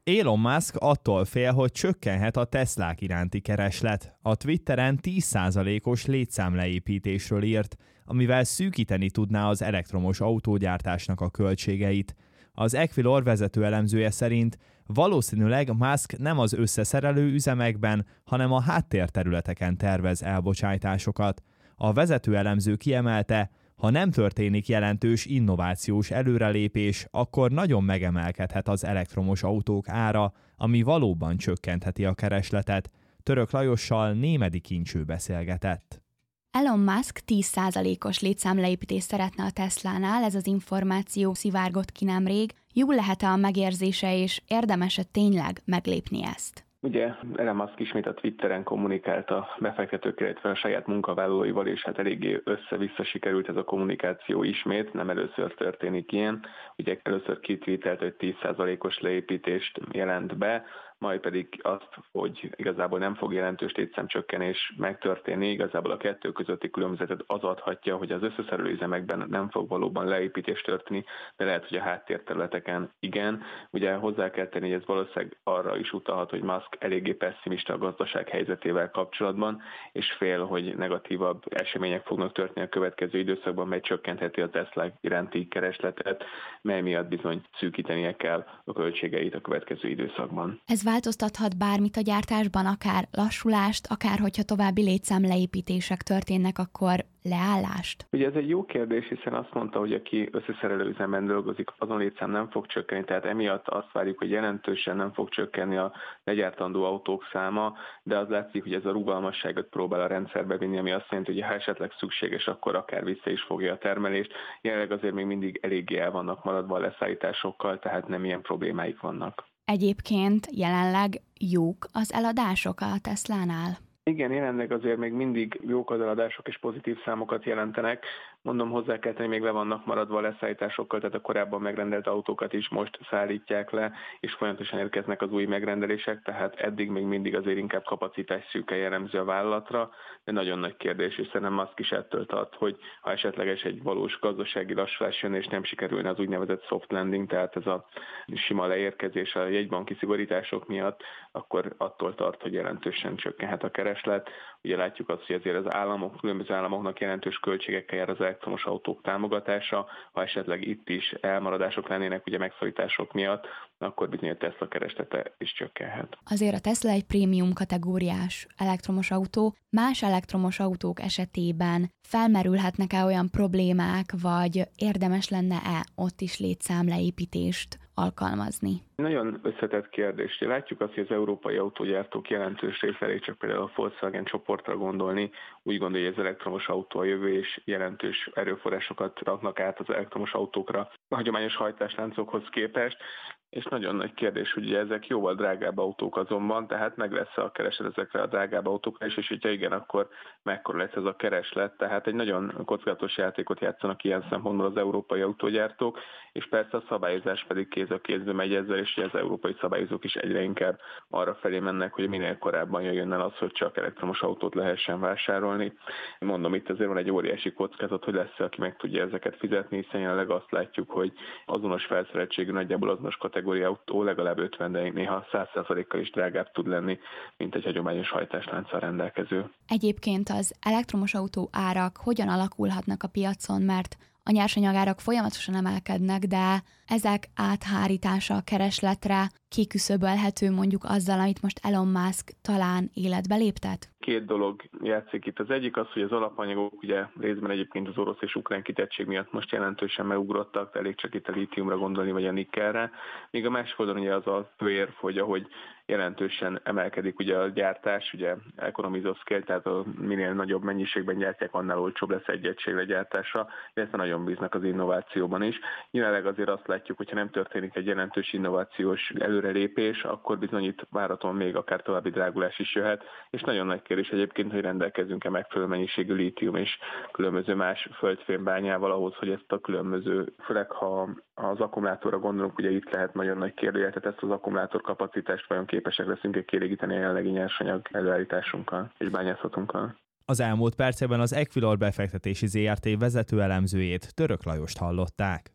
Elon Musk attól fél, hogy csökkenhet a Teslák iránti kereslet. A Twitteren 10%-os létszámleépítésről írt, amivel szűkíteni tudná az elektromos autógyártásnak a költségeit. Az Equilor vezető elemzője szerint valószínűleg Musk nem az összeszerelő üzemekben, hanem a háttérterületeken tervez elbocsájtásokat. A vezető elemző kiemelte, ha nem történik jelentős innovációs előrelépés, akkor nagyon megemelkedhet az elektromos autók ára, ami valóban csökkentheti a keresletet. Török Lajossal Némedy Kincső beszélgetett. Elon Musk 10%-os létszámleépítést szeretne a Teslánál, ez az információ szivárgott ki nemrég. Jól lehet-e a megérzése, és érdemes-e tényleg meglépni ezt? Ugye Elon Musk ismét a Twitteren kommunikált a befektetőkkel, illetve a saját munkavállalóival, és hát eléggé össze-vissza sikerült ez a kommunikáció ismét, nem először történik ilyen. Ugye először kitweetelt, hogy 10%-os leépítést jelent be, majd pedig azt, hogy igazából nem fog jelentős létszámcsökkenés megtörténni, igazából a kettő közötti különbözetet az adhatja, hogy az összeszerelő üzemekben nem fog valóban leépítés történni, de lehet, hogy a háttérterületeken igen. Ugye hozzá kell tenni, hogy ez valószínűleg arra is utalhat, hogy Musk eléggé pesszimista a gazdaság helyzetével kapcsolatban, és fél, hogy negatívabb események fognak történni a következő időszakban, mely csökkentheti a Tesla iránti keresletet, mely miatt bizony szűkítenie kell a költségeit a következő időszakban. Ez változtathat bármit a gyártásban, akár lassulást, akár hogyha további létszámleépítések történnek, akkor leállást? Ugye ez egy jó kérdés, hiszen azt mondta, hogy aki összeszerelő üzemben dolgozik, azon létszám nem fog csökkenni, tehát emiatt azt várjuk, hogy jelentősen nem fog csökkenni a legyártandó autók száma, de az látszik, hogy ez a rugalmasságot próbál a rendszerbe vinni, ami azt jelenti, hogy ha esetleg szükséges, akkor akár vissza is fogja a termelést. Jelenleg azért még mindig eléggé el vannak maradva a leszállításokkal, tehát nem ilyen problémáik vannak. Egyébként jelenleg jók az eladások a Teslánál? Igen, jelenleg azért még mindig jók az eladások és pozitív számokat jelentenek. Mondom, hozzá kell tenni, még le vannak maradva a leszállításokkal, tehát a korábban megrendelt autókat is most szállítják le, és folyamatosan érkeznek az új megrendelések, tehát eddig még mindig azért inkább kapacitás szűke jellemző a vállalatra, de nagyon nagy kérdés, és szerintem Musk is ettől tart, hogy ha esetleges egy valós gazdasági lassulás jön, és nem sikerülne az úgynevezett soft landing, tehát ez a sima leérkezés a jegybanki szigorítások miatt, akkor attól tart, hogy jelentősen csökkenhet a kereslet. Ugye látjuk azt, hogy azért az államok, különböző államoknak jelentős költségekkel jár az elektromos autók támogatása, ha esetleg itt is elmaradások lennének, ugye megszorítások miatt, akkor bizony a Tesla kereslete is csökkenhet. Azért a Tesla egy prémium kategóriás elektromos autó. Más elektromos autók esetében felmerülhetnek-e olyan problémák, vagy érdemes lenne-e ott is létszámleépítést alkalmazni? Nagyon összetett kérdés. Látjuk azt, hogy az európai autógyártók jelentős része, csak például a Volkswagen csoportra gondolni, úgy gondolja, hogy az elektromos autó a jövő, és jelentős erőforrásokat raknak át az elektromos autókra a hagyományos hajtásláncokhoz képest. És nagyon nagy kérdés, hogy ezek jóval drágább autók azonban, tehát meg lesz a kereslet ezekre a drágább autókra is, és hogyha igen, akkor mekkora lesz ez a kereslet. Tehát egy nagyon kockázatos játékot játszanak ilyen szempontból az európai autógyártók, és persze a szabályozás pedig kéz a kézbe megy ezzel, és az európai szabályozók is egyre inkább arra felé mennek, hogy minél korábban jöjjön el az, hogy csak elektromos autót lehessen vásárolni. Mondom, itt azért van egy óriási kockázat, hogy lesz, aki meg tudja ezeket fizetni, hiszen jelenleg azt látjuk, hogy azonos felszereltségű, nagyjából azonos kategóriai autó legalább 50, de néha 100%-kal is drágább tud lenni, mint egy hagyományos hajtáslánccal rendelkező. Egyébként az elektromos autó árak hogyan alakulhatnak a piacon, mert a nyersanyagárak folyamatosan emelkednek, de ezek áthárítása a keresletre kiküszöbölhető mondjuk azzal, amit most Elon Musk talán életbe léptet? Két dolog játszik itt. Az egyik az, hogy az alapanyagok ugye részben egyébként az orosz és ukrán kitettség miatt most jelentősen megugrottak, elég csak itt a lítiumra gondolni, vagy a nikkelre. Míg a másik oldalon ugye az a fő érv, hogy ahogy jelentősen emelkedik ugye a gyártás, ugye economies of scale, tehát minél nagyobb mennyiségben gyártják, annál olcsóbb lesz egy egység legyártása, illetve nagyon bíznak az innovációban is. Jelenleg azért azt látjuk, hogyha nem történik egy jelentős innovációs előrelépés, akkor bizony itt várhatóan még akár további drágulás is jöhet, és nagyon nagy kérdés egyébként, hogy rendelkezünk-e megfelelő mennyiségű lítium és különböző más földfémbányával ahhoz, hogy ezt a különböző, főleg ha az akkumulátorra gondolunk, ugye itt lehet nagyon nagy kérdőjel, tehát ezt az akkumulátor kapacitást vajon képesek leszünk kielégíteni a jelenlegi nyersanyag előállításunkkal és bányászatunkkal. Az elmúlt percekben az Equilor befektetési ZRT vezető elemzőjét, Török Lajost hallották.